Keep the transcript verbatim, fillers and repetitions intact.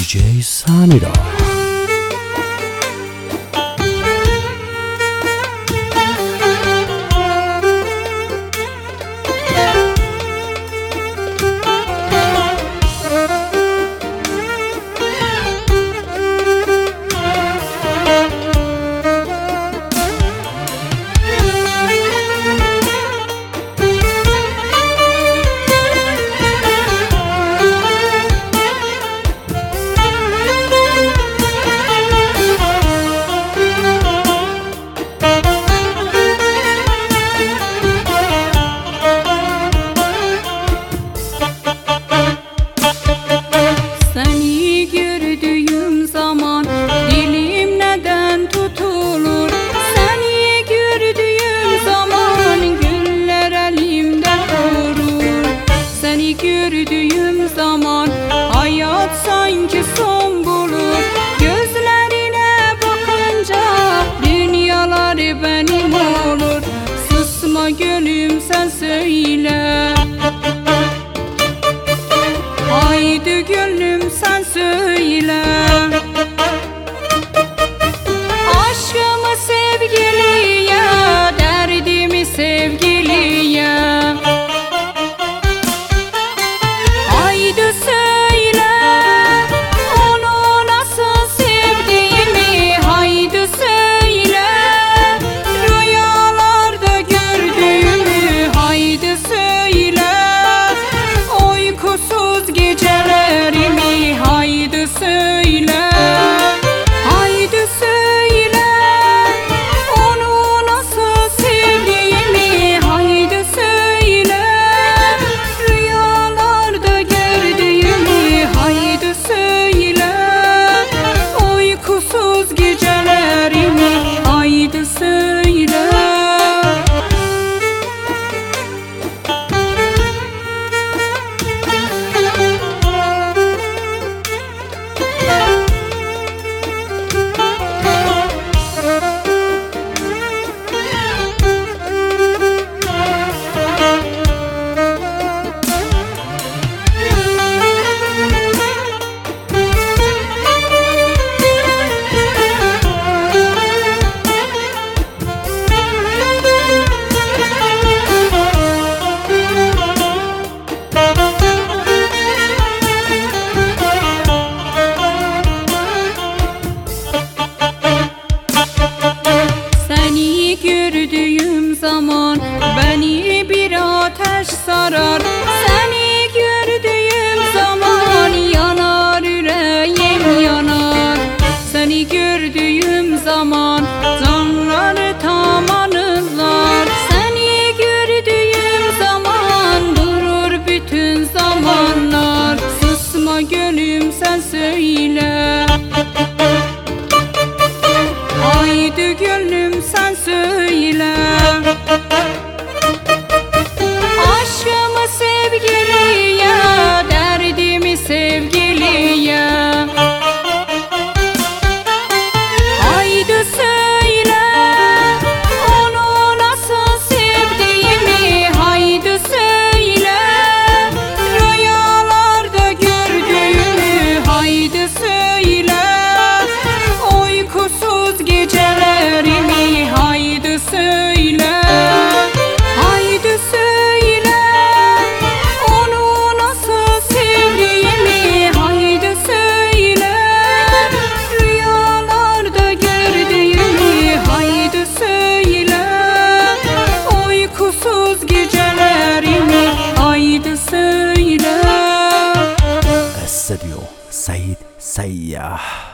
J Samira. Gördüğüm zaman hayat sanki son bulur. Gözlerine bakınca dünyalar benim olur. Susma gönlüm sen söyle, haydi gönlüm sen söyle. Aşkımı sevgiliye, derdimi sevgiliye. Gördüğüm zaman beni bir ateş sarar. Seni gördüğüm zaman yanar yüreğim yanar. Seni gördüğüm zaman canları tamamlar. Seni gördüğüm zaman durur bütün zamanlar. Susma gönlüm sen söyle, haydi gönlüm sen söyle. Aşkımı sevgiliye, derdimi sevgiliye. Haydi söyle, onu nasıl sevdiğimi. Haydi söyle, rüyalarda gördüğümü. Haydi söyle, uykusuz gecelerimi. Haydi söyle, haydi söyle, onu nasıl sevdiğimi. Haydi söyle, rüyalarda gördüğümü. Haydi söyle, uykusuz gecelerimi. Haydi söyle. Estudyo Said Sayyah.